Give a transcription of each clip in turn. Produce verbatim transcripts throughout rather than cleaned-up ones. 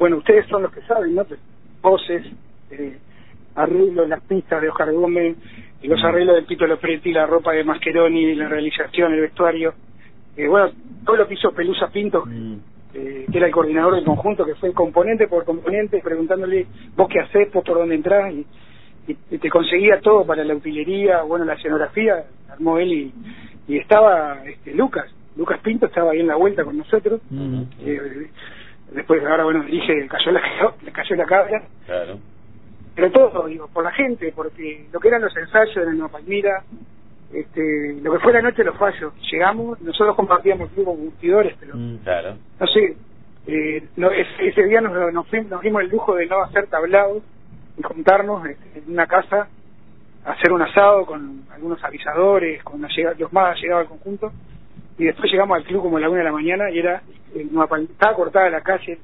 bueno, ustedes son los que saben, ¿no? Pues, voces, eh, arreglos, las pistas de Oscar Gómez, y los arreglos de Pito Lopretti, la ropa de Mascheroni, la realización, el vestuario, eh, bueno, todo lo que hizo Pelusa Pinto, Mm. eh, que era el coordinador del conjunto, que fue componente por componente, preguntándole, vos qué hacés, vos por dónde entrás, y, y, y te conseguía todo para la utilería, bueno, la escenografía, armó él, y, y estaba este, Lucas, Lucas Pinto estaba ahí en la vuelta con nosotros, Mm. eh, después ahora, bueno, dirige Cayó la, cayó la cabra, Claro. pero todo, digo, por la gente, porque lo que eran los ensayos en Nueva Palmira, este, lo que fue la noche de los fallos, llegamos, nosotros compartíamos club con curtidores, pero Mm, claro. no sé, eh, no, ese, ese día nos, nos, fuimos, nos dimos el lujo de no hacer tablados y juntarnos este, en una casa a hacer un asado con algunos avisadores, cuando llega, los más llegaba al conjunto, y después llegamos al club como a la una de la mañana y era, eh, Nueva Palmira, estaba cortada la calle,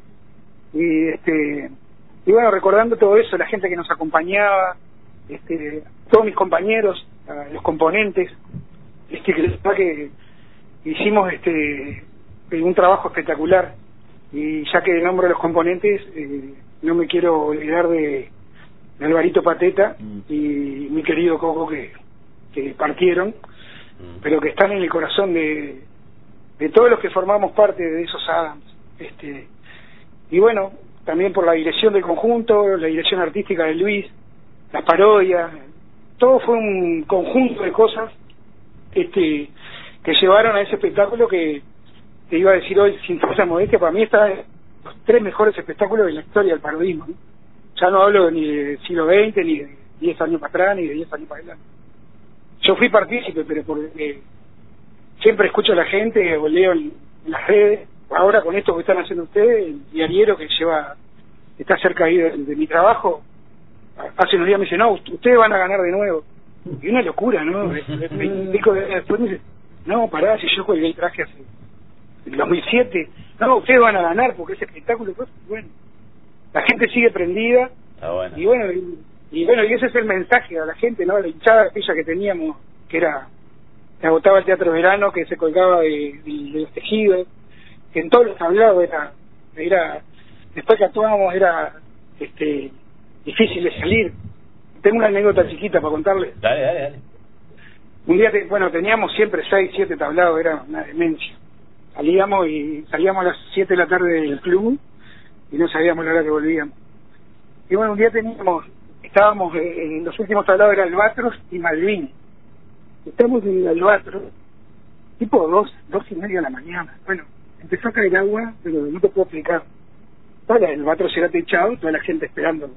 y este y bueno, recordando todo eso, la gente que nos acompañaba, este todos mis compañeros, uh, los componentes, este que, que hicimos este un trabajo espectacular, y ya que nombro los componentes, eh, no me quiero olvidar de, de Alvarito Pateta mm. y mi querido Coco, que, que partieron, mm. pero que están en el corazón de, de todos los que formamos parte de esos Adams, este y bueno, también por la dirección del conjunto, la dirección artística de Luis, las parodias, todo fue un conjunto de cosas este que llevaron a ese espectáculo que te iba a decir hoy, sin falsa modestia, para mí está en los tres mejores espectáculos de la historia del parodismo, ¿no? Ya no hablo ni del siglo veinte, ni de diez años para atrás, ni de diez años para adelante. Yo fui partícipe, pero porque siempre escucho a la gente o leo en, en las redes. Ahora con esto que están haciendo ustedes, el diariero que lleva, está cerca ahí de, de mi trabajo, hace unos días me dice, no, ustedes van a ganar de nuevo. Y una locura, ¿no? Después me dice, no, pará, si yo colgué el traje hace en dos mil siete, no, ustedes van a ganar porque ese espectáculo, pues, bueno, la gente sigue prendida, ah, bueno. y bueno, y, y bueno, y ese es el mensaje a la gente, ¿no? La hinchada aquella que teníamos, que era, que agotaba el Teatro Verano, que se colgaba de, de, de los tejidos, que en todos los tablados era, era, después que actuábamos era, este, difícil de salir. Tengo una anécdota chiquita para contarles. Dale, dale, dale. Un día, te, bueno, teníamos siempre seis, siete tablados, era una demencia. Salíamos y salíamos a las siete de la tarde del club y no sabíamos la hora que volvíamos. Y bueno, un día teníamos, estábamos, eh, en los últimos tablados era Albatros y Malvin. Estamos en el Albatros, tipo dos, dos y media de la mañana. Bueno, empezó a caer agua, pero no te puedo explicar. Toda el Albatros era techado, toda la gente esperando.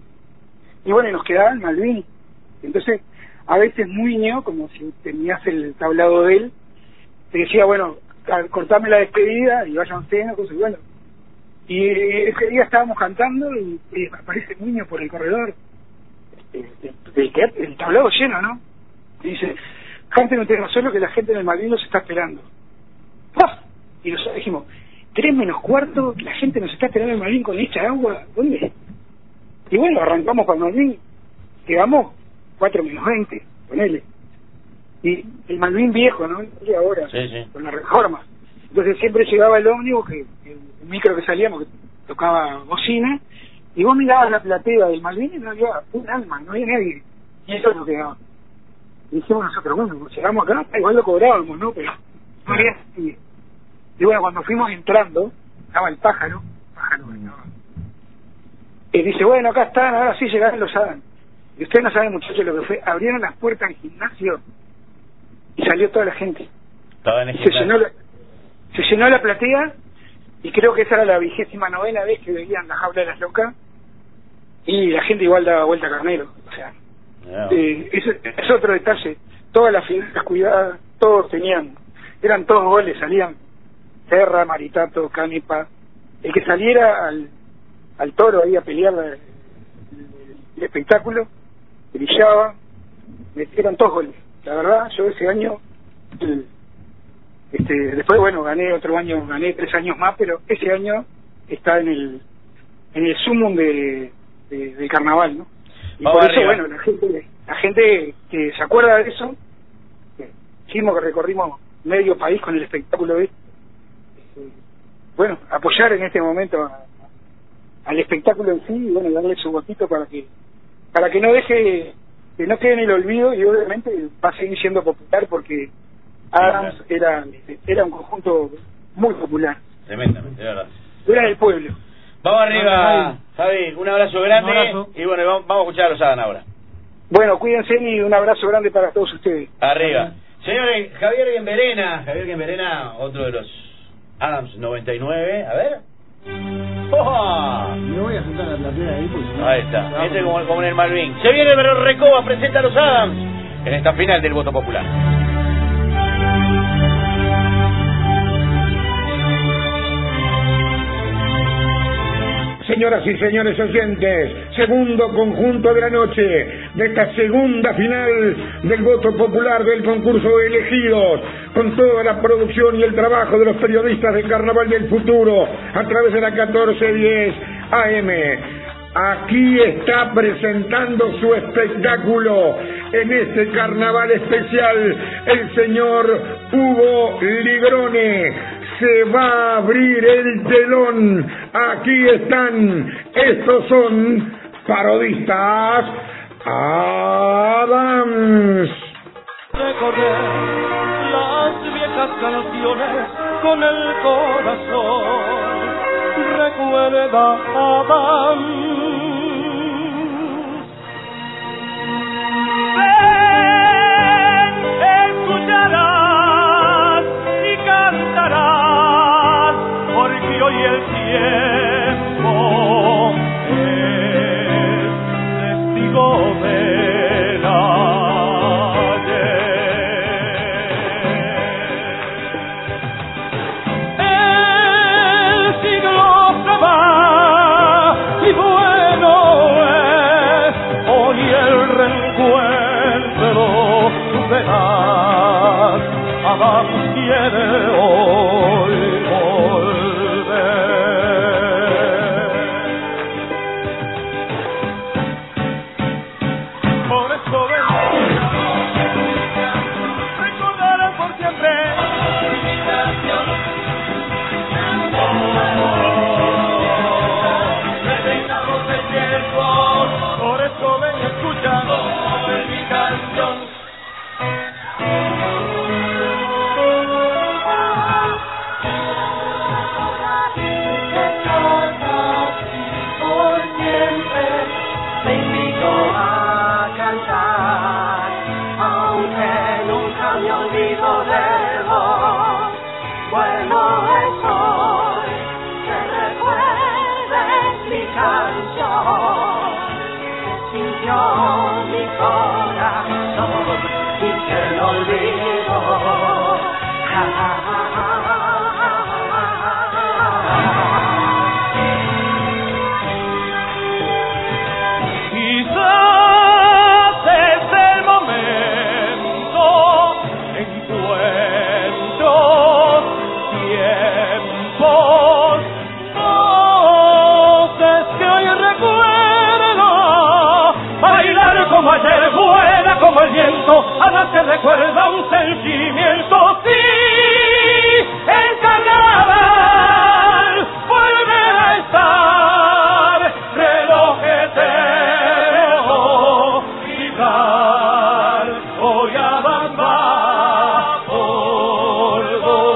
Y bueno, y nos quedaba el Malvin. Entonces, a veces Muño, como si tenías el tablado de él, te decía, bueno, cortame la despedida y váyanse, ¿no? Cosas, y bueno. Y ese día estábamos cantando y, y aparece Muño por el corredor. El, el, el, el tablado lleno, ¿no? Y dice, canten ustedes no solo que la gente en el Malvin los está esperando. ¡Ah! Y nosotros dijimos, tres menos cuarto, la gente nos está esperando en el Malvin con esta agua, ¿dónde? Y bueno, arrancamos para el Malvin, llegamos cuatro menos veinte, ponele. Y el Malvin viejo, ¿no? Y ahora, sí, sí. con la reforma. Entonces siempre llegaba el ómnibus, que el micro que salíamos, que tocaba bocina, y vos mirabas la platea del Malvin y no había un alma, no había nadie. Y eso es lo que daba. Y dijimos nosotros, bueno, llegamos acá, igual lo cobrábamos, ¿no? Pero no había nadie. Y bueno, cuando fuimos entrando, estaba el pájaro, pájaro que estaba. Y dice, bueno, acá están, ahora sí llegaron los Adam. Y ustedes no saben, muchachos, lo que fue, abrieron las puertas del gimnasio y salió toda la gente. Estaba en el se llenó la, se llenó la platea, y creo que esa era la vigésima novena vez que veían la jaula de las locas, y la gente igual daba vuelta a carnero. O sea, no. eh, es, es otro detalle. Todas las figuras cuidadas, todos tenían, eran todos goles, salían Serra, Maritato, Canepa. El que saliera al, al toro ahí a pelear el, el, el espectáculo, brillaba, eran todos goles. La verdad, yo ese año, el, este, después, bueno, gané otro año, gané tres años más, pero ese año está en el en el sumum de, de, del carnaval, ¿no? Y Vamos por eso, arriba. bueno, la gente, la gente que se acuerda de eso, que hicimos que recorrimos medio país con el espectáculo de, este, bueno, apoyar en este momento a, al espectáculo en sí y bueno, darle su voquito para que para que no deje, que no quede en el olvido, y obviamente va a seguir siendo popular porque Adams sí, claro. era era un conjunto muy popular. Tremendamente, de verdad. Era del pueblo. Vamos arriba, Javi, un abrazo grande. Un abrazo. Y bueno, vamos, vamos a escuchar a los Adams ahora. Bueno, cuídense y un abrazo grande para todos ustedes. Arriba. Señores, Javier Guemberena, Javier Guemberena, otro de los Adams noventa y nueve, a ver. ¡Oh! No voy a sentar la platea ahí porque... Ahí está, este como, como en el Malvin. Se viene el Recoba, presenta a los Adams en esta final del voto popular. Señoras y señores oyentes, segundo conjunto de la noche de esta segunda final del voto popular del concurso de elegidos, con toda la producción y el trabajo de los periodistas del Carnaval del Futuro a través de la catorce diez A M. Aquí está presentando su espectáculo en este carnaval especial el señor Hugo Ligrone. Se va a abrir el telón. Aquí están. Estos son parodistas Adams. Recorrer las viejas canciones con el corazón. Recuerda Adams. Y el tiempo es testigo del ayer. El siglo se va y bueno es hoy el reencuentro, verás, Adams quiere hoy Adams te recuerda un sentimiento, sí, el carnaval vuelve a estar, reloj eterno, vibrar, hoy Adams va por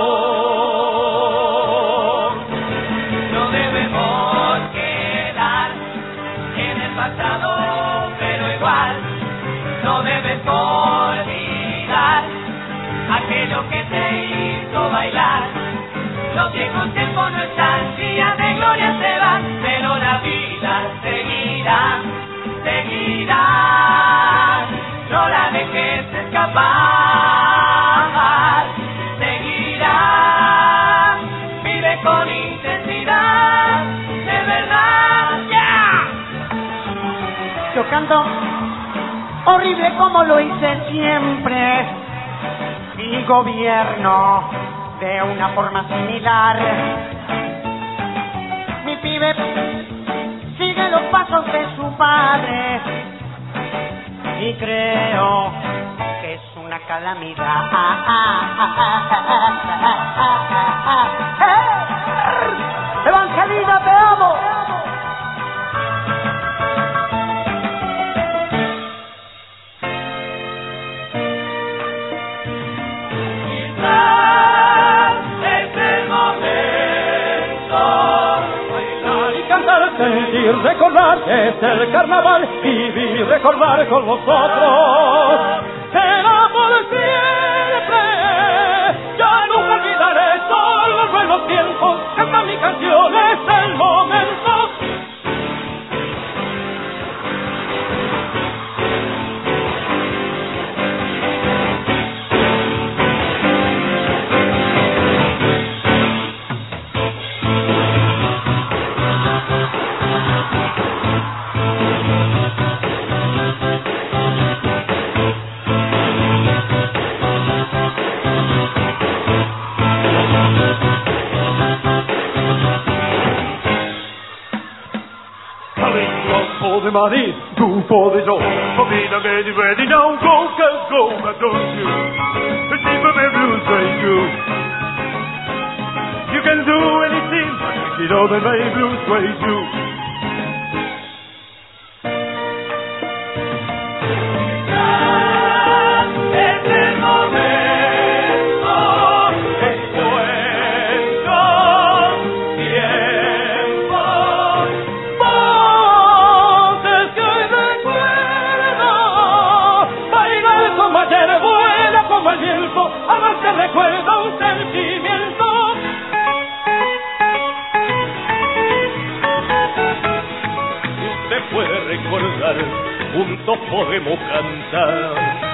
vos. No debemos quedar en el pasado, pero igual no debes olvidar aquello que te hizo bailar. Los viejos tiempos no están, días de gloria se van, pero la vida seguirá, seguirá. No la dejes escapar, seguirá. Vive con intensidad, de verdad, ya. Yeah. Yo canto horrible como lo hice siempre, y gobierno de una forma similar. Mi pibe sigue los pasos de su padre y creo que es una calamidad. Evangelina, te amo. recordar, sentir, recordar, es el carnaval, vivir, recordar con vosotros. Será por siempre, ya nunca olvidaré todos los buenos tiempos, esta mi canción es el momento. De Madrid, tu for the door. For me to get you ready now, go, go, go, but don't you? The deep of my blues way you. You can do anything, you know that my blues way you. Recuerda un sentimiento. Si usted puede recordar, juntos podemos cantar.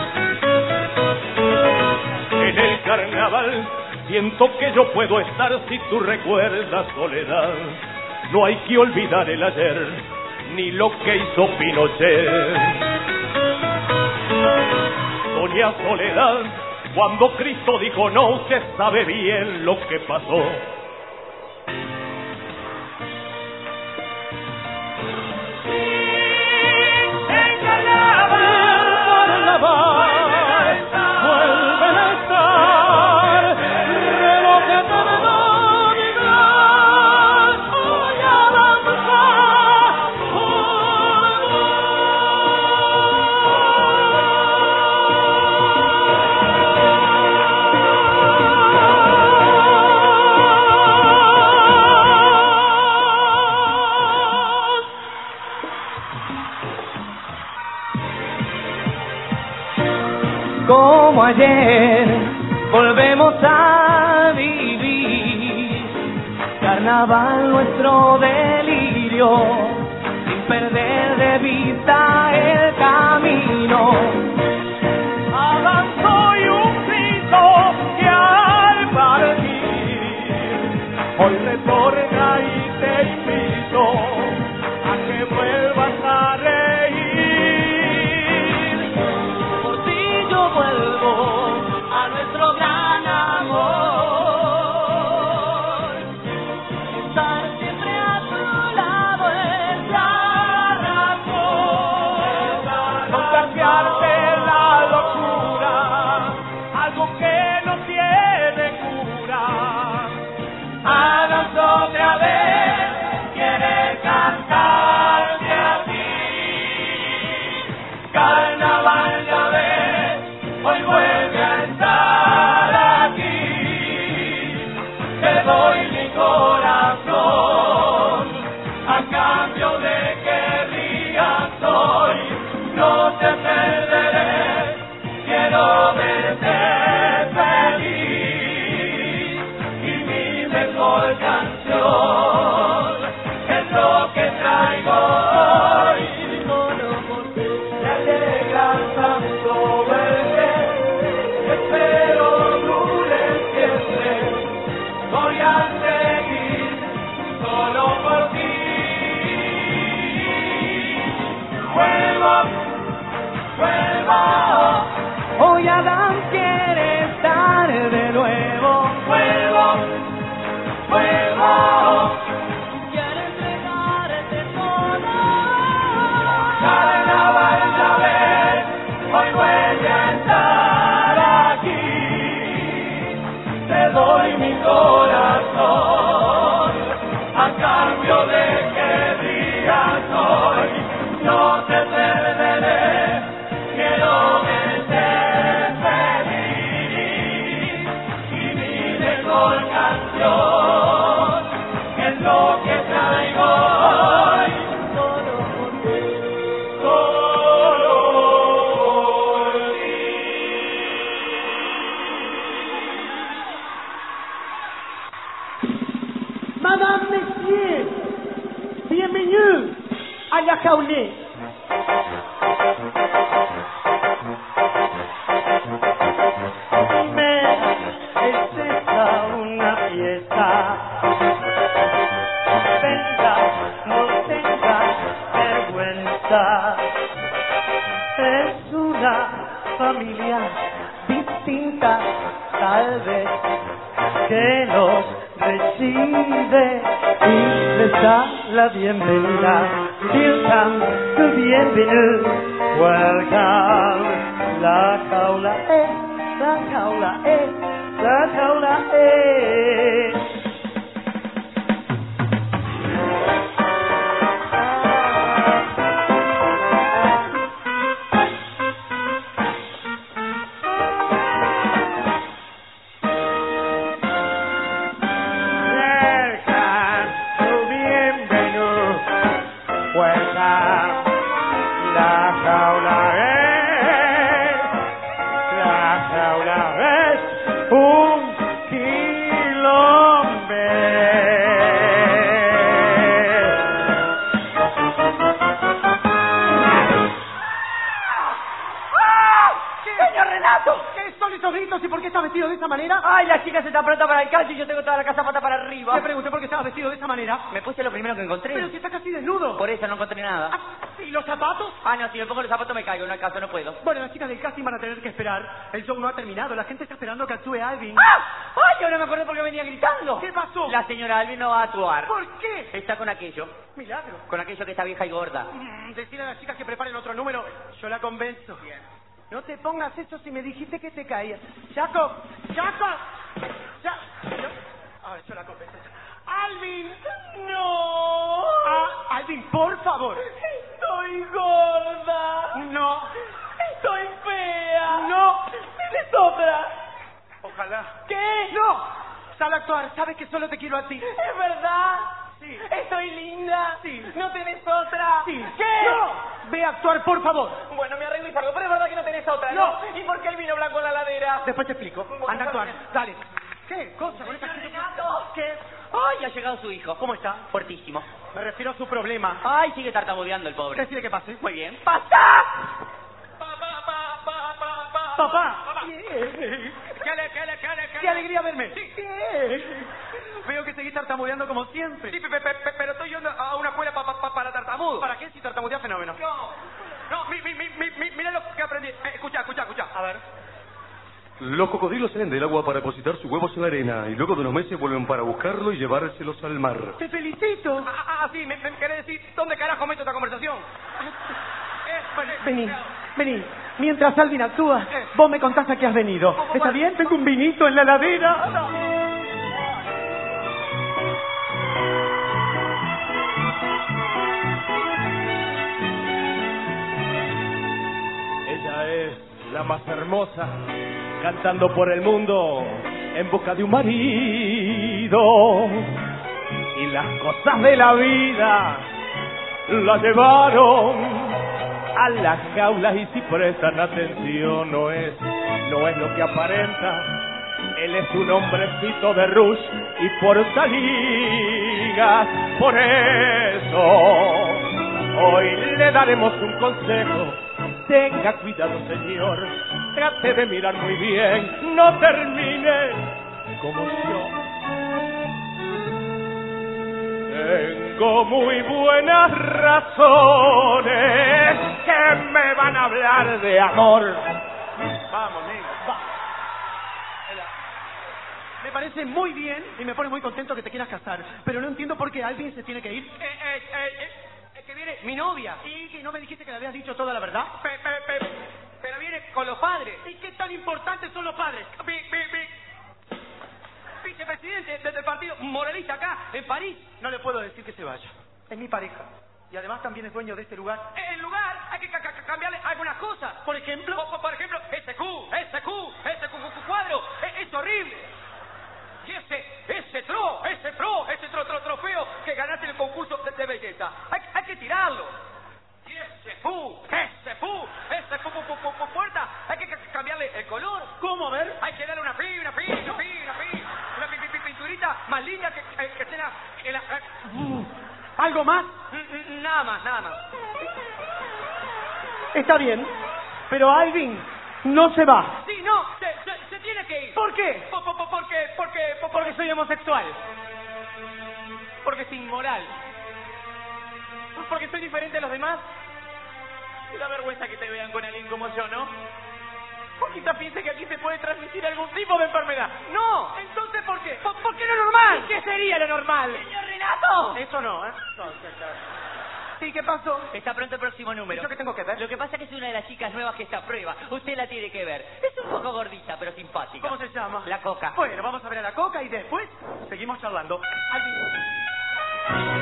En el carnaval siento que yo puedo estar si tú recuerdas soledad. No hay que olvidar el ayer, ni lo que hizo Pinochet. Doña Soledad, cuando Cristo dijo no, usted sabe bien lo que pasó. Como ayer volvemos a vivir carnaval, nuestro delirio, sin perder de vista el camino. Avanzó y un grito que al partir hoy retorna y te invito a que vuelvas a reír. Vuelvo a nuestro gran amor, estar siempre a tu lado es la razón, no cambiarte la locura, algo que no tiene cura. Háganse otra vez, quiere cantarte a ti, carnaval ya ves. Hoy vuelve a estar aquí, te doy mi corazón, a cambio de que rías hoy, no te perderé, quiero verte feliz, y mi mejor canción es lo que traigo hoy, te alegra tanto verte. Espero dure siempre, voy a seguir solo por ti. Vuelvo, vuelvo, hoy Adán quiere estar de nuevo. Vuelvo, vuelvo, quiere entregarte todo. Carnaval ya ves, hoy vuelve a estar aquí, te doy mi corazón, a cambio de que digas hoy, no te perderé, quiero verte feliz, y mi mejor canción es lo que traigo hoy. a la jaulé. Dime, ¿es esta una fiesta? Venga, no tengas vergüenza. Es una familia distinta, tal vez, que nos recibe y les da la bienvenida. Welcome to bienvenue, welcome. La jaula es, la jaula es, la jaula es. Ay, la chica se está pronta para el calcio y yo tengo toda la casa pata para arriba. Te pregunté por qué estabas vestido de esa manera. Me puse lo primero que encontré. Pero si estás casi desnudo. Por eso no encontré nada. Ah, ¿y los zapatos? Ah, no, si me pongo los zapatos me caigo, no acaso no puedo. Bueno, las chicas del casting van a tener que esperar. El show no ha terminado, la gente está esperando que actúe Alvin. ¡Ah! ¡Ay, ahora me acordé porque venía gritando! ¿Qué pasó? La señora Alvin no va a actuar. ¿Por qué? Está con aquello. Milagro. Con aquello que está vieja y gorda. Mm, decirle a las chicas que preparen otro número, yo la convenzo. Bien. No te pongas eso si me dijiste que te caías. ¡Jacob! ¡Jacob! ¡Ya! yo- A ver, yo la convenzo. ¡Alvin! ¡No! Ah, Alvin, por favor. Estoy gorda. No. Estoy fea. No. ¿Tienes otra? Ojalá. ¿Qué? ¡No! Sal a actuar. Sabes que solo te quiero a ti. ¿Es verdad? Sí. ¿Estoy linda? Sí. ¿No tenés otra? Sí. ¿Qué? ¡No! Ve a actuar, por favor. Bueno, me arreglo y salgo, pero es verdad que no tenés otra, ¿no? ¿Y por qué el vino blanco en la ladera? Después te explico. Anda a actuar. Dale. ¿Qué cosa con esta gente? Renato. ¿Qué? ¡Ay, ha llegado su hijo! ¿Cómo está? Fuertísimo. Me refiero a su problema. ¡Ay, sigue tartamudeando el pobre! Decide que pase. Muy bien. ¡Pasa! Papá. ¿Qué le, qué le, qué le, qué ¡Qué alegría verme! Bien. Veo que seguís tartamudeando como siempre. Sí, pe- pe- pe- pero estoy yendo a una escuela pa- pa- pa- para tartamudo. ¿Para qué si tartamudea fenómeno? No, no, mi, mi, mi, mi, mi- mira lo que aprendí. Eh, escucha, escucha, escucha. A ver. Los cocodrilos salen del agua para depositar sus huevos en la arena y luego de unos meses vuelven para buscarlo y llevárselos al mar. ¡Te felicito! Ah, ah, sí, me, me querés decir dónde carajo meto esta conversación. Eh, Vení, vení. Mientras Alvin actúa, vos me contás a qué has venido. ¿Está bien? Tengo un vinito en la heladera. Ella es la más hermosa, cantando por el mundo en busca de un marido. Y las cosas de la vida la llevaron a las jaulas y si prestan atención no es, no es lo que aparenta. Él es un hombrecito de rush y portaligas. Por eso hoy le daremos un consejo. Tenga cuidado, señor, trate de mirar muy bien, no termine como yo. Tengo muy buenas razones que me van a hablar de amor. Vamos, negro. Va. Me parece muy bien y me pone muy contento que te quieras casar. Pero no entiendo por qué Alvin se tiene que ir. eh, eh, eh, eh, es que viene mi novia. ¿Y que no me dijiste que le habías dicho toda la verdad? Pe- pe- pe- pero viene con los padres. ¿Y qué tan importantes son los padres? Vi- vi- vi- Vicepresidente del del partido moralista acá, en París. No le puedo decir que se vaya. Es mi pareja. Y además también es dueño de este lugar. En lugar hay que ca- ca- cambiarle algunas cosas. Por ejemplo... Por, por- por ejemplo, ese Q, ese Q, ese cu- cu- cuadro, es, es horrible. Y ese, ese tro, ese tro, ese tro, tro- trofeo que ganaste en el concurso de, de belleza. Hay, hay que tirarlo. Y ese Q, ese Q, ese pu, pu, pu, pu- pu- puerta, hay que ca- cambiarle el color. ¿Cómo? A ver. Hay que darle una pi, una pi, una pi, una pi, una pi- pi- pi- pinturita más linda que, que, que esté en la... en la- eh, ¿Algo más? Nada más, nada más. Está bien, pero Alvin no se va. Sí, no, se, se, se tiene que ir. ¿Por qué? Por, por, por, porque, porque, por, porque soy homosexual. Porque es inmoral. Porque soy diferente a los demás. Me da vergüenza que te vean con alguien como yo, ¿no? O quizá piense que aquí se puede transmitir algún tipo de enfermedad. ¡No! Entonces, ¿por qué? ¿Por, por qué lo normal? ¿Qué sería lo normal? ¡Señor Renato! Eso no, ¿eh? No, sí, ¿qué pasó? Está pronto el próximo número. ¿Yo qué tengo que hacer? Lo que pasa es que es una de las chicas nuevas que está a prueba. Usted la tiene que ver. Es un poco gordita, pero simpática. ¿Cómo se llama? La Coca. Bueno, vamos a ver a la Coca y después seguimos charlando. Alvin.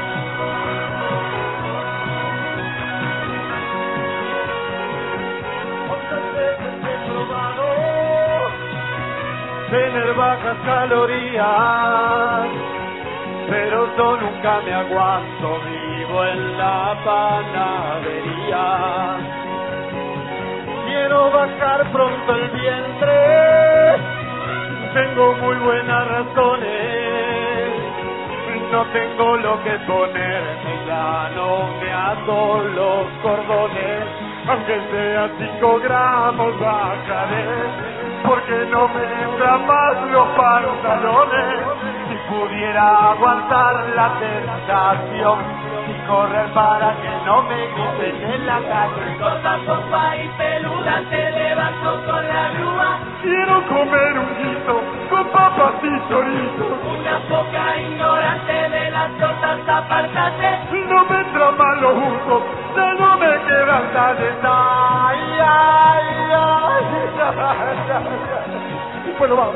Tener bajas calorías, pero yo nunca me aguanto, vivo en la panadería. Quiero bajar pronto el vientre, tengo muy buenas razones, no tengo lo que ponerme, ya no me ato los cordones, aunque sea cinco gramos bajaré. Porque no me entran más los pantalones. Si pudiera aguantar la tentación y correr para que no me griten en la calle. Corta sopa y peluda, te levanto con la grúa. Quiero comer un guiso con papas y chorizo. Una poca ignorante de las tortas, apártate. No me entran más los usos, ya no me quedan tales. Ay, ay, ay, ay, ay. Bueno, vamos.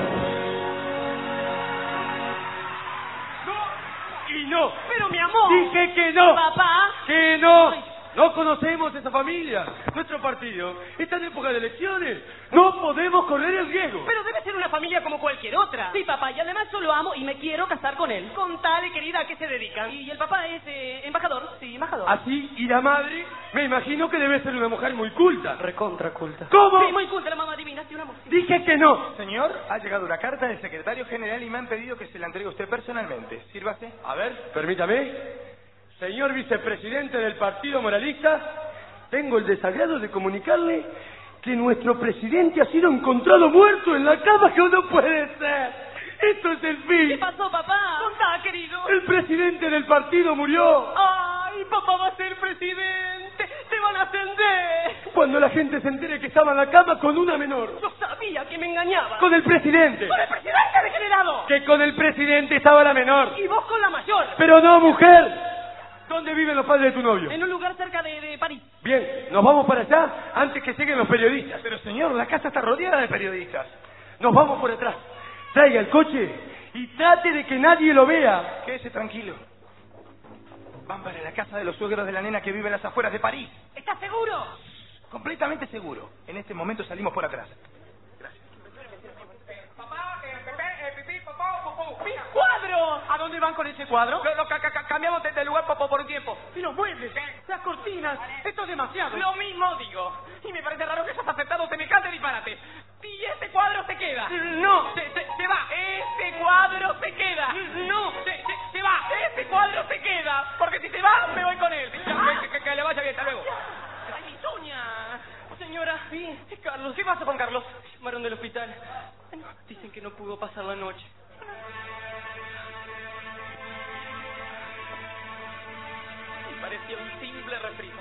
No, y no. Pero mi amor. Dije que no. Papá. Que no. No conocemos esa familia. Nuestro partido está en época de elecciones. No podemos correr el riesgo. Pero debe ser una familia como cualquier otra. Sí, papá, y además yo lo amo y me quiero casar con él. Contale, querida, ¿a qué se dedican? Y el papá es eh, embajador. Sí, embajador. Así, y la madre, me imagino que debe ser una mujer muy culta. Recontra culta. ¿Cómo? Sí, muy culta la mamá divina, sí, una mujer. Dije que no. Señor, ha llegado una carta del secretario general y me han pedido que se la entregue a usted personalmente. Sírvase. A ver, permítame. Señor vicepresidente del Partido Moralista, tengo el desagrado de comunicarle que nuestro presidente ha sido encontrado muerto en la cama, que no puede ser. Esto es el fin. ¿Qué pasó, papá? Contá, querido. El presidente del partido murió. Ay, papá va a ser presidente. Te van a ascender. Cuando la gente se entere que estaba en la cama con una menor. Yo sabía que me engañaba. Con el presidente. ¡Con el presidente degenerado! Que con el presidente estaba la menor. Y vos con la mayor. Pero no, mujer. ¿Dónde viven los padres de tu novio? En un lugar cerca de, de París. Bien, nos vamos para allá antes que lleguen los periodistas. Pero señor, la casa está rodeada de periodistas. Nos vamos por atrás. Traiga el coche y trate de que nadie lo vea. Quédese tranquilo. Van para la casa de los suegros de la nena que vive en las afueras de París. ¿Estás seguro? Completamente seguro. En este momento salimos por atrás. Papá, eh, bebé, eh, pipí, popó, popó. ¡Mira, cuadro! ¿A dónde van con ese cuadro? Lo, lo ca- ca- cambiamos de, de lugar popó por un tiempo. Y los muebles, las cortinas, esto es demasiado. Lo mismo digo. Y me parece raro que hayas aceptado semejante disparate. Y este cuadro se queda. No, Se, se, se va. Este cuadro se queda. no. Se, se, se va. Este cuadro se queda. Porque si se va, me voy con él. Ya, que, que, que le vaya bien. Hasta luego. ¡Ay, mi Sonia! Señora, sí, es Carlos. ¿Qué pasa con Carlos? Llamaron del hospital. Dicen que no pudo pasar la noche. Y parecía un simple resfrío.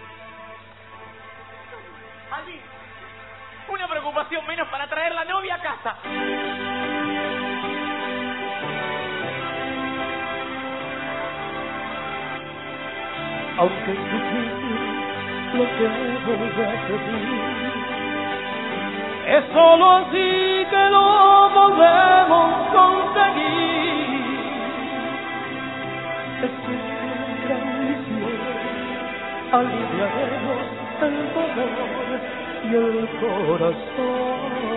Alvin, Una preocupación menos para traer la novia a casa. Aunque es difícil lo que voy a pedir, es solo así que lo podemos conseguir. Es una gran misión, aliviaremos el dolor y el corazón.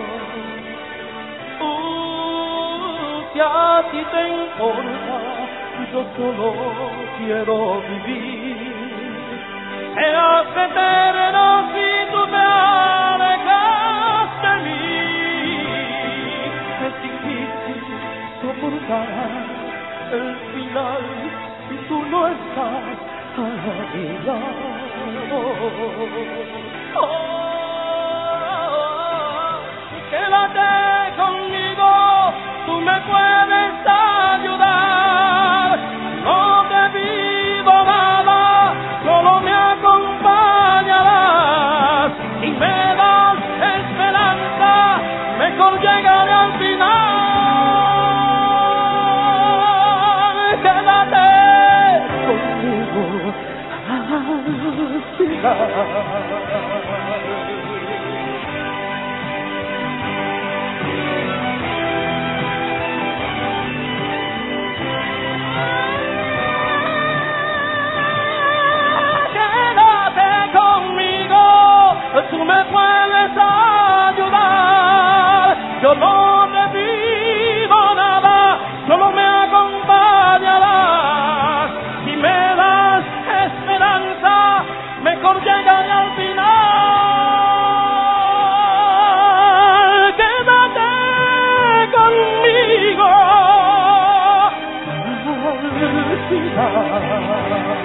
Uh, si a ti te importa, yo solo quiero vivir. Seas eterno si tú te alejas de mí. Es difícil soportar el final si tú no no estás a mi lado. Oh, quédate conmigo, tú me puedes ayudar. No te pido nada, solo me acompañarás y me das esperanza, mejor llegaré al final. Quédate conmigo al final. Tú me puedes ayudar, yo no te pido nada, solo me acompañarás y me das esperanza, mejor llegaré al final. Quédate conmigo al final.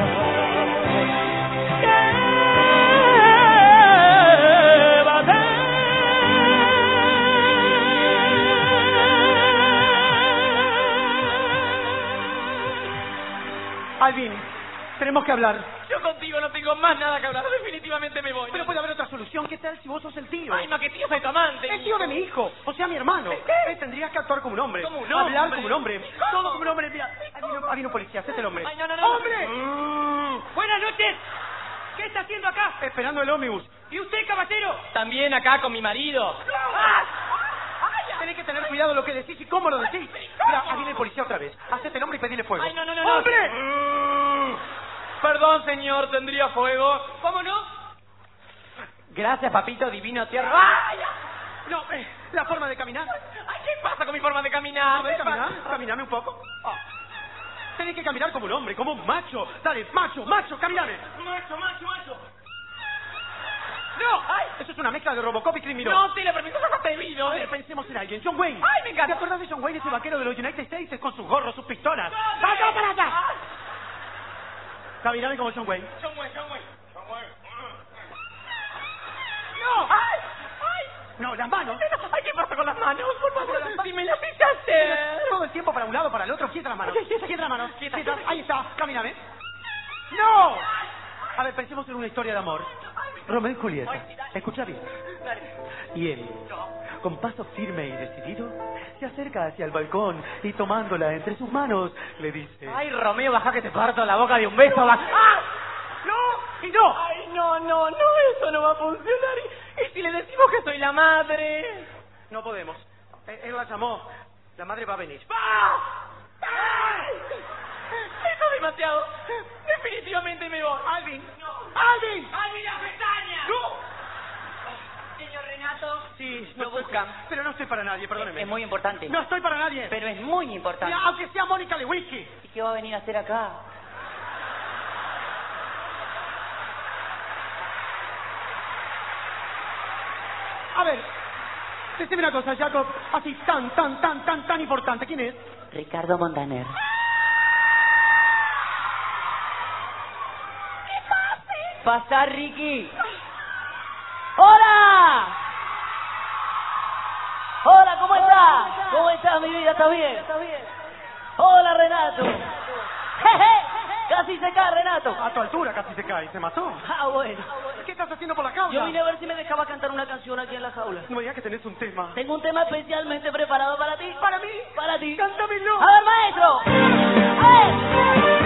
Alvin, tenemos que hablar. Yo contigo no tengo más nada que hablar. Definitivamente me voy. Pero puede haber otra solución. ¿Qué tal si vos sos el tío? Ay, ma, que tío soy tu amante. El tío de mi hijo. O sea, mi hermano. ¿Qué? Eh, tendrías que actuar como un hombre. Como un hombre. Hablar como un hombre. ¿Cómo? Todo como un hombre. Mira, ahí vino, ahí vino un policía. Hacete el hombre. Ay, no, no, no. ¡Hombre! Mm. Buenas noches. ¿Qué está haciendo acá? Esperando el ómnibus. ¿Y usted, caballero? También acá con mi marido. ¡Ah! Tenés que tener cuidado lo que decís y cómo lo decís. Mira, ahí viene el policía otra vez. Hacete el hombre y pedile fuego. Ay, no, no, no, no. ¡Hombre! Mm. Perdón, señor, ¿tendría fuego? ¿Cómo no? Gracias, papito divino tierra. ¡Ay! No, eh, la forma de caminar. Ay, ¿qué pasa con mi forma de caminar? A ver, ¿Qué caminar, pasa? caminame un poco. Oh. Tenés que caminar como un hombre, como un macho. Dale, macho, macho, caminame. Macho, macho, macho. ¡No! ¡Ay! Eso es una mezcla de Robocop y Criminal. No, sí, le permiso sacaste de vino. A ver, pensemos en alguien. John Wayne. ¡Ay, me encanta! ¿Te acuerdas de John Wayne, ese vaquero de los United States con sus gorros, sus pistolas? No, ¡Vaya para allá! Ay. Caminame como John Wayne. John Wayne, John Wayne. John Wayne. ¡No! ¡Ay! ¡Ay! No, las manos. Ay, ¿qué pasa con las manos? Por favor, Las- si me las hice hacer. Todo el tiempo para un lado, para el otro. Quieta las manos. Ok, quieta, Quieta las manos. quieta, Quieta. quieta. Ahí está. Camíname. ¡No! A ver, pensemos en una historia de amor. Romeo y Julieta. Escucha bien. Y él, con paso firme y decidido, se acerca hacia el balcón y tomándola entre sus manos, le dice... Ay, Romeo, baja que te parto la boca de un beso. Va. ¡Ah! ¡No! ¡Y no! Ay, no, no, no, eso no va a funcionar. ¿Y, y si le decimos que soy la madre? No podemos. Él, él la llamó. La madre va a venir. ¡Ah! ¡Ay! Eso es demasiado. Definitivamente me voy. ¡Alvin! No. ¡Alvin! ¡Alvin, las pestañas! ¡No! Señor Renato, Sí, lo no estoy- buscan. Pero no estoy para nadie, perdóneme. Es muy importante. No estoy para nadie. Pero es muy importante. Mira, aunque sea Mónica Lewinsky. ¿Y qué va a venir a hacer acá? A ver, decime una cosa, Jacob. Así tan, tan, tan, tan, tan importante. ¿Quién es? Ricardo Montaner. ¿Qué pasa? Pasa, Ricky. ¡Hola! Hola, ¿cómo estás? ¿Cómo estás, mi vida? ¿Estás bien? Hola, Renato. Jeje, casi se cae, Renato. A tu altura casi se cae. ¿Se mató? Ah, bueno. ¿Qué estás haciendo por la causa? Yo vine a ver si me dejaba cantar una canción aquí en la jaula. No me digas que tenés un tema. Tengo un tema especialmente preparado para ti. ¿Para mí? Para ti. ¡Cántamelo! A ver, maestro. ¡Eh!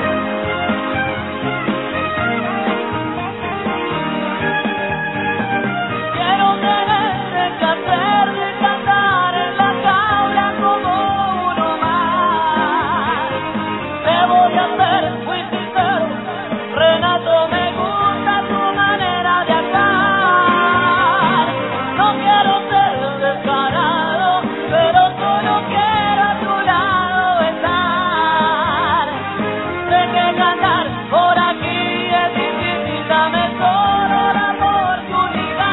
Quiero tener el placer de cantar en la jaula como uno más. Te voy a ser muy sincero, Renato, me gusta tu manera de actuar. No quiero ser descarado, pero solo quiero a tu lado estar. Sé que cantar por aquí es difícil, dame solo la oportunidad.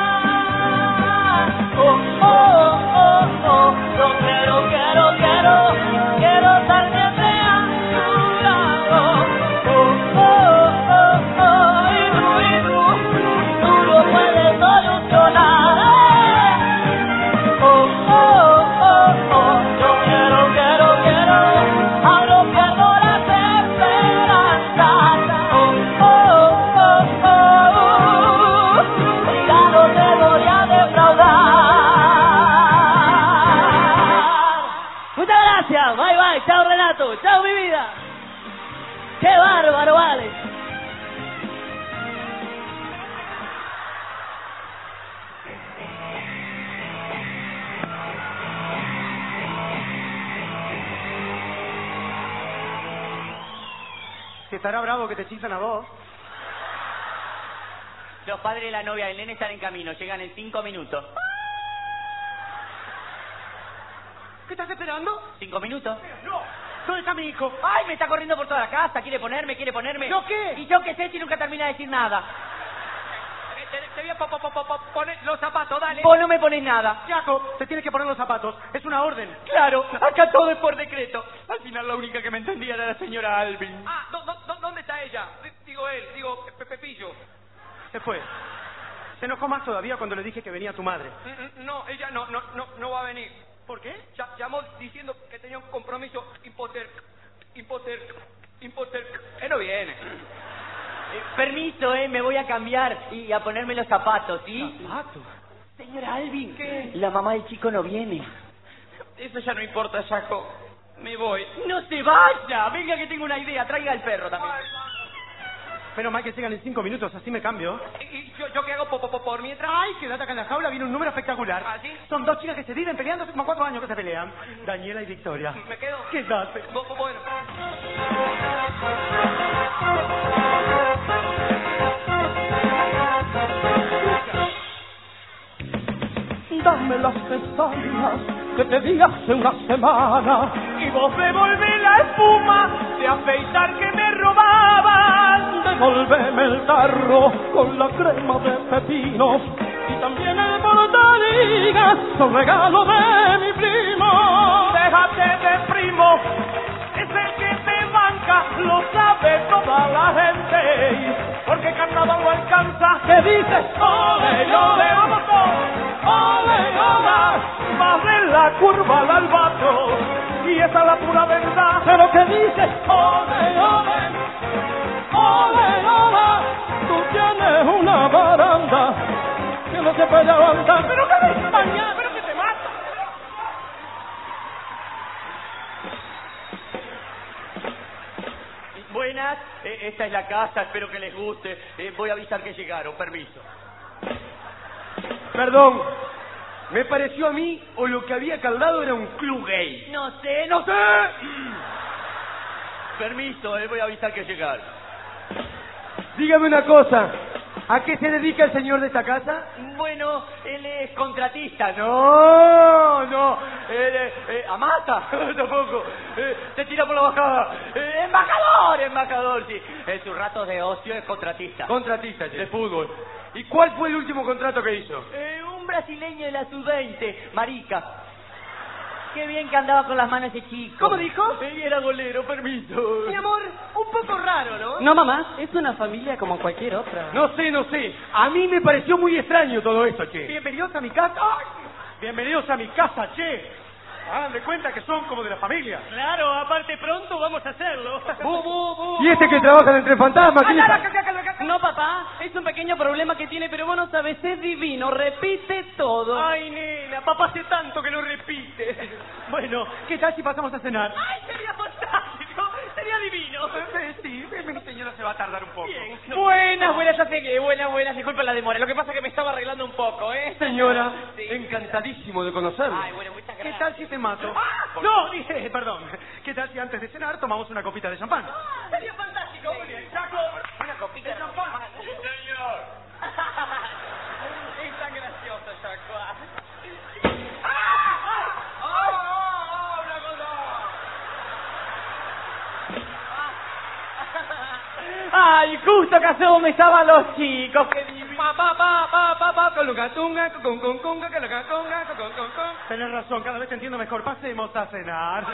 Oh, oh, oh, oh, yo quiero, quiero, quiero, quiero estar siempre a tu lado. Si estará bravo que te chiflan a vos. Los padres de la novia del nene están en camino. Llegan en cinco minutos. ¿Qué estás esperando? ¿Cinco minutos? No. ¿Dónde está mi hijo? ¡Ay, me está corriendo por toda la casa! ¿Quiere ponerme? ¿Quiere ponerme? ¿Yo qué? ¿Y yo qué sé si nunca termina de decir nada? Te, te voy a po, po, po, po, poner los zapatos, dale. Vos no me pones nada. Jacob, te tienes que poner los zapatos. Es una orden. Claro, acá todo es por decreto. Al final la única que me entendía era la señora Alvin. Ah, do, do, do, ¿dónde está ella? Digo él, digo Pe- Pepillo. Se fue. Se enojó más todavía cuando le dije que venía tu madre. No, ella no, no, no, no va a venir. ¿Por qué? Ya, llamó diciendo que tenía un compromiso impoter, impoter, impoter. Él no viene. Eh, permiso, eh, me voy a cambiar y a ponerme los zapatos, ¿sí? ¿Zapatos? Señora Alvin, ¿qué? La mamá del chico no viene. Eso ya no importa, Jaco. Me voy. ¡No se vaya! Venga que tengo una idea, traiga al perro también. Pero mal que llegan en cinco minutos, así me cambio. ¿Y, y yo, yo qué hago po, po, po, por mientras? ¡Ay, quédate acá en la jaula! Viene un número espectacular. ¿Ah, sí? Son dos chicas que se viven peleando hace como cuatro años que se pelean. Daniela y Victoria. ¿Me quedo? Quédate. Bo- bo- Bueno. Dame las pestañas que te di hace una semana y vos devolvé la espuma de afeitar que me robabas. Devolveme el tarro con la crema de pepinos y también el bordaliga, son regalo de mi primo. Déjate de primo, es el que te banca, lo sabe toda la gente, porque carnaval no alcanza. ¿Qué dices? Ole, ole, vamos todos. Ole, ole, más de la curva al albatro, y esa es la pura verdad. Pero ¿qué dices? Ole, ole, ole, ole, tú tienes una baranda que no se puede aguantar. Pero que me España, pero que te mata. Buenas, eh, esta es la casa, espero que les guste. Eh, voy a avisar que llegaron, permiso. Perdón, ¿me pareció a mí o lo que había caldado era un club gay? No sé, no sé. Permiso, eh, voy a avisar que llegaron. Dígame una cosa, ¿a qué se dedica el señor de esta casa? Bueno, él es contratista. No, no. Él es... Eh, ¿Amata? Tampoco. Eh, se tira por la bajada. Eh, embajador, embajador, sí. En sus ratos de ocio es contratista. Contratista, de fútbol. ¿Y cuál fue el último contrato que hizo? Eh, un brasileño de la sub veinte, Marica. Qué bien que andaba con las manos ese chico. ¿Cómo dijo? Él era golero, permiso. Mi amor, un poco raro, ¿no? No, mamá, es una familia como cualquier otra. No sé, no sé. A mí me pareció muy extraño todo esto, che. Bienvenidos a mi casa. ¡Ay! Bienvenidos a mi casa, che. Hagan de cuenta que son como de la familia. Claro, aparte pronto vamos a hacerlo. Bu, bu, bu. ¿Y este que trabaja en el Tren Fantasma? ¿Qué le pasa? No, papá, es un pequeño problema que tiene, pero vos no sabes, es divino, repite todo. Ay, nena, papá hace tanto que lo repite. Bueno, ¿qué tal si pasamos a cenar? Ay, sería fantástico, sería divino. Eh, sí, mi señora se va a tardar un poco. Bien. Buenas, buenas, ya llegué. Buenas, buenas, disculpen la demora. Lo que pasa es que me estaba arreglando un poco, ¿eh? Señora, Sí. encantadísimo de conocerlo. Ay, bueno, muchas ¿Qué gracias. tal si te mato? No, dije, perdón. ¿Qué tal si antes de cenar tomamos una copita de champán? Sería fantástico. Muy bien, Chaco. Una copita de champán. Señor. Es tan gracioso, Chaco. Ay, justo acá donde estaban los chicos. Qué divino. Pa, pa, pa, pa, pa, pa, con luca, tunga, con, con, conga, con luca, conga, con, con, con, con. Tenés razón, cada vez te entiendo mejor. Pasemos a cenar.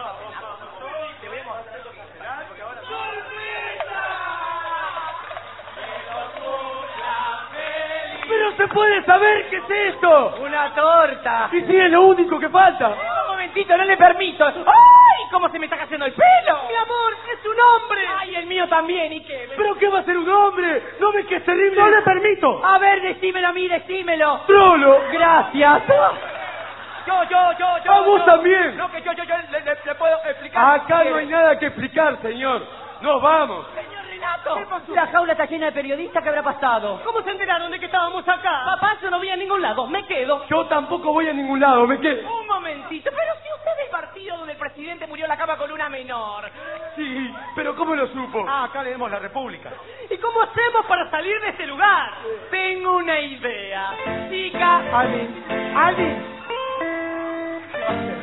¡Pero se puede saber qué es esto! Una torta. ¡Y si es lo único que falta! Un momentito, no le permito. ¡Ay! ¿Cómo se me está cayendo el pelo? Mi amor, es un hombre. Ay, el mío también. ¿Y qué? ¿Pero qué va a ser un hombre? ¿No ves que es terrible? ¡No le permito! A ver, decímelo a mí, decímelo. ¡Trolo! Gracias. Yo, yo, yo, yo. ¡A vos yo. también! No, que yo, yo, yo le, le- le puedo explicar. Acá no hay nada que explicar, señor. Nos vamos. Señor Renato. La jaula está llena de periodistas. ¿Qué habrá pasado? ¿Cómo se enteraron de que estábamos acá? Papá, yo no voy a ningún lado, me quedo. Yo tampoco voy a ningún lado, me quedo. Un momentito. Pero si ustedes partieron. partido donde el presidente murió en la cama con una menor. Sí, pero ¿cómo lo supo? Ah, acá leemos La República. ¿Y cómo hacemos para salir de este lugar? Tengo una idea. Chica. Alvin, Alvin. ¿Qué va a hacer?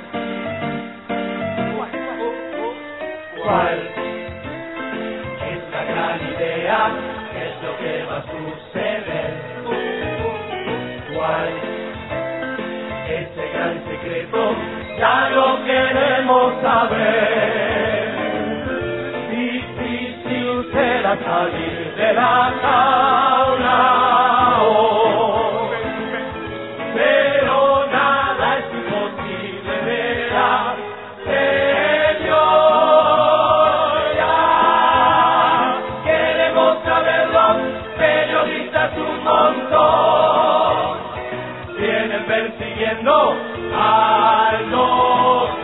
¿Cuál es la gran idea? ¿Qué es lo que va a suceder? ¿Cuál es ese gran secreto? Ya lo queremos saber. Difícil será salir de la jaula hoy, pero nada es imposible, verá, Señor. Ya queremos saberlo, periodistas un montón vienen persiguiendo al doctor.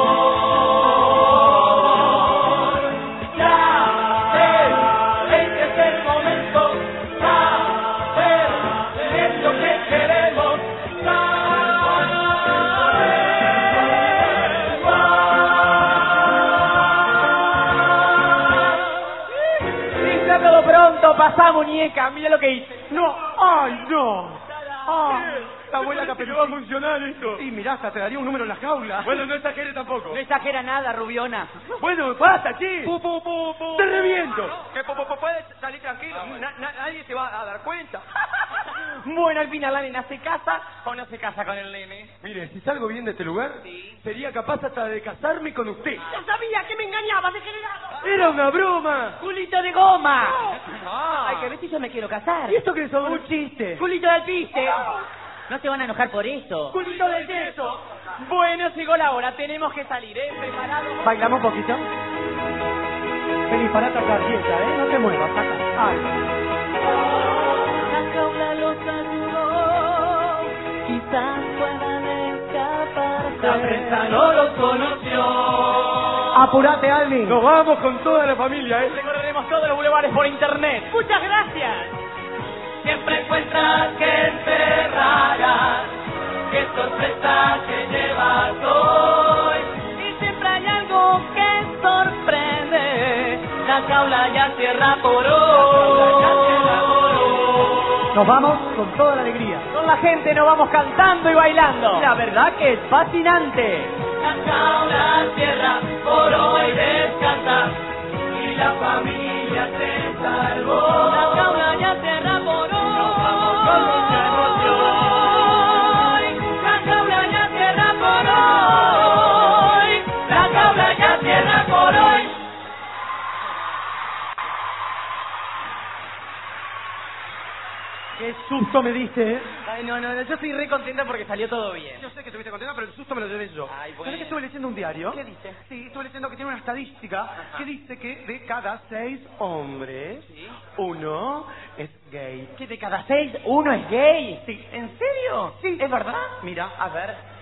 Ya sé, este es el momento, saber qué es lo que queremos saber. Dice todo pronto, pasá muñeca, mira lo que hice. No, ay, no. Ah, la abuela Caperucita. ¿Va a funcionar esto? Sí, mirá, hasta te daría un número en la jaula. Bueno, no exagere tampoco. No exagera nada, Rubiona. Bueno, basta, che. Pu, pu, pu, pu. Te reviento. Que po- po- puedes salir tranquilo, na- na- nadie se va a dar cuenta. Bueno, al final la nena se casa o no se casa con el nene. Mire, si salgo bien de este lugar, sería capaz hasta de casarme con usted. Ya sabía que me engañabas, degenerado. ¡Era una broma! ¡Culito de goma! Ah. Ay, que ver si yo me quiero casar. ¿Y esto qué es? Un chiste. ¡Culito de alpiste! No se van a enojar por eso. ¡Culito de yeso! Bueno, llegó la hora, tenemos que salir, ¿eh? ¿Preparados? ¿Bailamos un poquito? Feliz, para atacar, quieta, ¿eh? No te muevas, acá. Ay. La jaula los ayudó, quizás puedan escaparse. La prensa no los conoció. Apurate, Alvin. Nos vamos con toda la familia, ¿eh? Recorreremos todos los bulevares por internet. ¡Muchas gracias! Siempre encuentras gente rara. Qué sorpresa que llevas hoy. Y siempre hay algo que sorprende. La jaula ya cierra por hoy. Nos vamos con toda la alegría. Con la gente nos vamos cantando y bailando. La verdad que es fascinante. La jaula cierra por hoy, descansa y la familia se salvó. La jaula ya cierra por hoy. Con mucha emoción. La jaula ya cierra por hoy. La jaula ya cierra por hoy. Qué susto me diste, ¿eh? Ay, no, no, no, yo estoy re contenta porque salió todo bien. Yo sé que estuviste contenta, pero el susto me lo llevé yo. Ay, bueno. ¿Sabes que estuve leyendo un diario? ¿Qué dice? Sí, estuve leyendo que tiene una estadística que dice que de cada seis hombres, uno es gay. ¿Que de cada seis uno es gay? Sí. ¿En serio? Sí. ¿Es verdad? Mira, A ver.